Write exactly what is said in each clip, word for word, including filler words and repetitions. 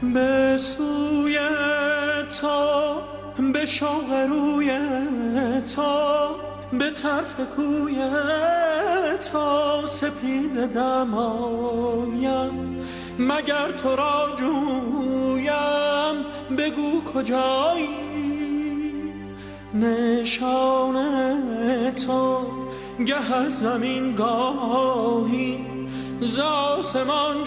به سوی تو، به شوق روی تو، به طرف کوی تو سپیده دمایم، مگر تو را جویم بگو کجایی. نشان تو گه از زمین گاهی ز آسمان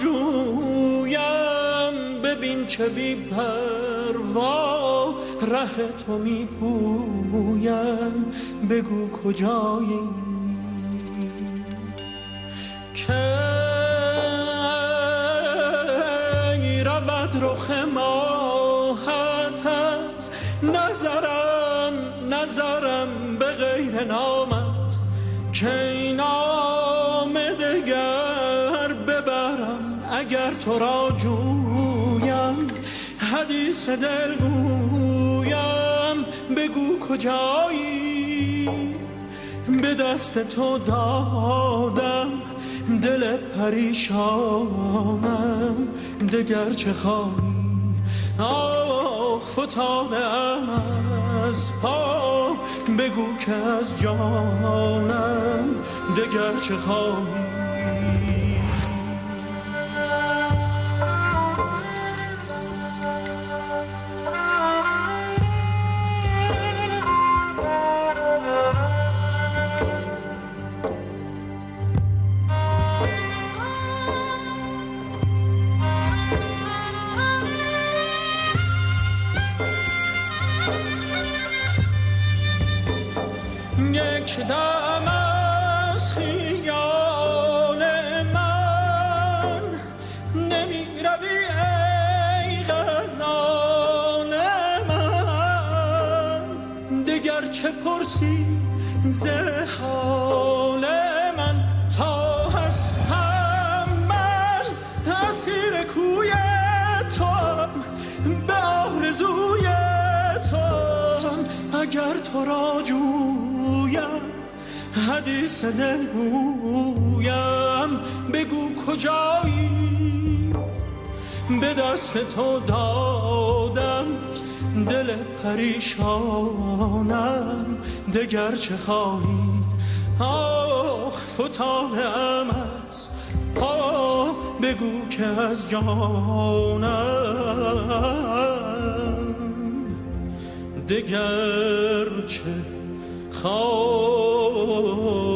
جویم، ببین چه بی پروا ره تو می پویم، بگو کجایی. که رود رخ ماهت از نظرم، نظرم به غیر نامت، که نام دگر ببرم اگر تو را جویم. حدیث دل گویم بگو کجایی. به دست تو دادم دل پریشانم، دگر چه خواهی. آه فتادم از پا، بگو که از جانم دگر چه خواهی. یک دم از خیال من نمی روی ای غزال من، دگر چه پرسی ز حال من. تا هستم من اسیر کوی توام، به آرزوی توام، اگر تو را حدیث دل گویم بگو کجایی. به دست تو دادم دل پریشانم، دگر چه خواهی. آخ فتادم از پا، بگو که از جانم دگر چه خواهی.